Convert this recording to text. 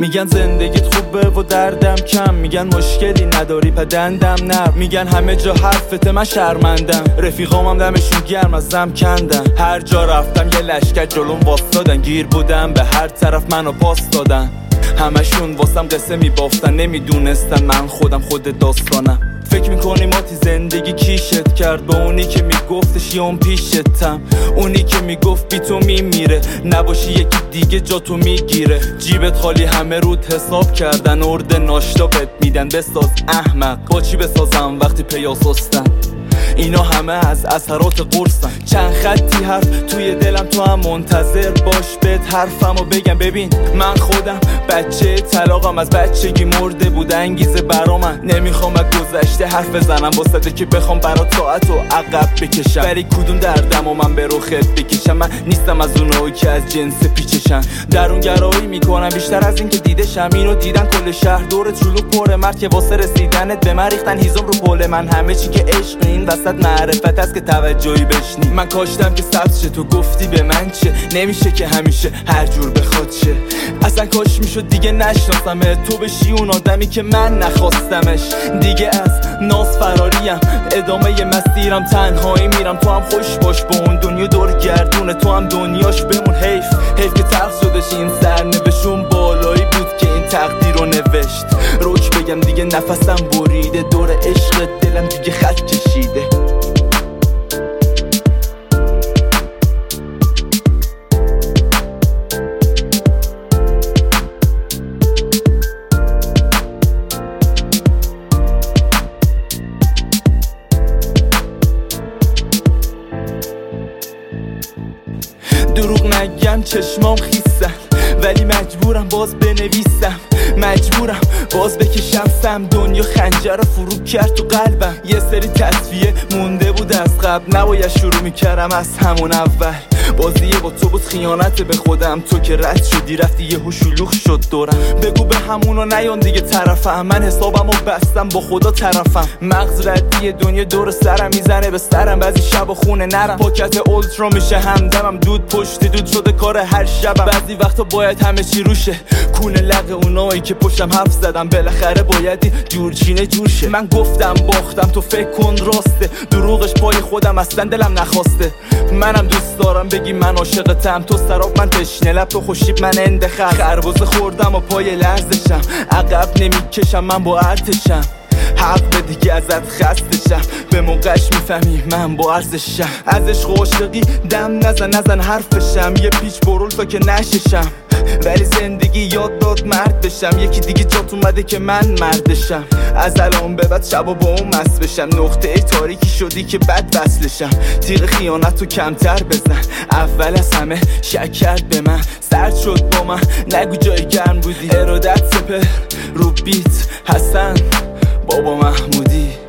میگن زندگیت خوبه و دردم کم، میگن مشکلی نداری پدندم نرم، میگن همه جا حرفت من شرمندم، رفیقامم دمشون گرم از دم کندن، هر جا رفتم یه لشکر جلوم واسدادن، گیر بودم به هر طرف منو پاس دادن، همشون واسم قصه میبافتن، نمیدونستن من خودم خود داستانم. فکر میکنی ماتی زندگی کیشت کرد، به اونی که میگفتش یه اون پیشتم، اونی که میگفت بی تو میمیره، نباشی یکی دیگه جا تو میگیره، جیبت خالی همه رود حساب کردن، ارد ناشتا بهت میدن بساز احمق، با چی بسازم وقتی پیاسستن، اینا همه از اثرات قرصن، چند خطی حرف توی دلم، تو هم منتظر باش بهت حرفمو بگم. ببین من خودم بچه طلاقم، از بچگی مرده بود انگیزه برا من، نمیخوام از گذشته حرف بزنم واسده که بخوام برا طاعت و عقب بکشم، ولی کدوم دردم و من به روخت بکشم، من نیستم از اونایی که از جنس پیچشن، درونگرایی میکنم بیشتر از این که دیدشم، اینو دیدن کل شهر دورت شلوغ پره، مرد که واسه رسیدنت به من ریختن هیزم رو پل من، همه چی که عشق این وسط معرفت هست که توجهی بشنی، من کاشتم که سبز شه تو گفتی به من چه، نمیشه که همیشه هر جور بخواد شه، اصلا کاش میشد دیگه نشناسمه، تو بشی اون آدمی که من نخواستمش، دیگه از ناز فراریم، ادامه مسیرم تنهایی میرم، تو هم خوش باش با اون دنیا دور گردونه، تو هم دنیاش بمون، حیف که تلخ شدش این سرنوشتون، بالایی بود که این تقدیر رو نوشت، روک بگم دیگه نفسم بریده، دور عشق دلم دیگه خط کشیده. دروغ نگم چشمام خیسن، ولی مجبورم باز بنویسم، مجبورم باز بکشم سم، دنیا خنجر رو فرو کرد تو قلبم، یه سری تصفیه مونده بود از قبل، نباید شروع میکردم از همون اول، بازیه با تو بود خیانت به خودم، تو که رد شدی رفتی یهو شلوغ شد دورم، بگو به همونو نیان دیگه طرفم، من حسابمو بستم با خدا طرفم، مغز ردی دنیا دور سرم میزنه به سرم، بعضی شب خونه نرم، پاکت اولترا میشه همدمم، دود پشت دود شده کار هر شبم، بعضی وقتا باید همه چی روشه، کونه لق اونایی که پشتم حرف زدم، بالاخره باید جورچینه جورشه، من گفتم باختم تو فکر کن راسته، دروغش پای خودم اصلا دلم نخواسته، منم دوست دارم بگی من عاشقتم، تو سراب من تشنه لب، تو خوشیب من اندخر، خربزه خوردم و پای لرزشم، عقب نمیکشم من با ارتشم، حق به دیگه ازت خستشم، به موقعش میفهمی من با ارزشم، از عشق و عاشقی دم نزن حرفشم، یه پیچ برول که نششم، ولی زندگی یاد داد مرد بشم، یکی دیگه جات اومده که من مردشم، از الان به بعد شبا با اون مست بشم، نقطه ای تاریکی شدی که بد وصلشم، تیغ خیانت رو کمتر بزن، اول از همه شک کرد به من، سرد شد با من نگو جای گرم بودی، ارادت سپر رو بیت حسن بابا محمودی.